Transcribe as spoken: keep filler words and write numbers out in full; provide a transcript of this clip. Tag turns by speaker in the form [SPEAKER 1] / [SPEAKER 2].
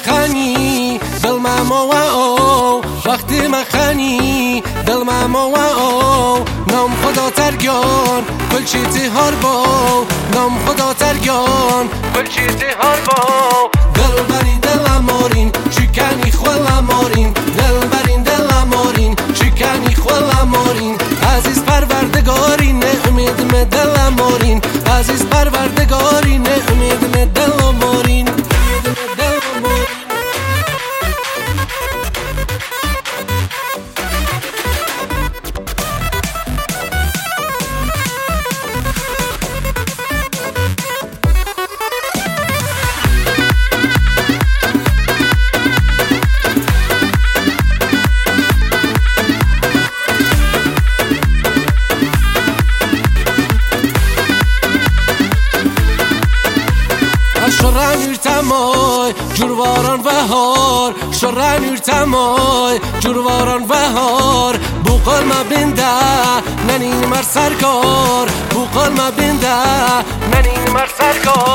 [SPEAKER 1] مخانی دل ماما او وقتی مخانی دل ماما او نام خدا ترگان کل چیزی هر با نام خدا ترگان کل چیزی هر با دل بری دل مارین شکنی خول مارین دل برین دل مارین شکنی خول مارین عزیز پروردگاری نه امید می دل مارین عزیز پروردگاری نه امید می دل مارین شران یرتمای جورواران بهار شران یرتمای جورواران بهار بو قل ما بنده ننین مر سرکار بو قل ما بنده ننین مر سرکار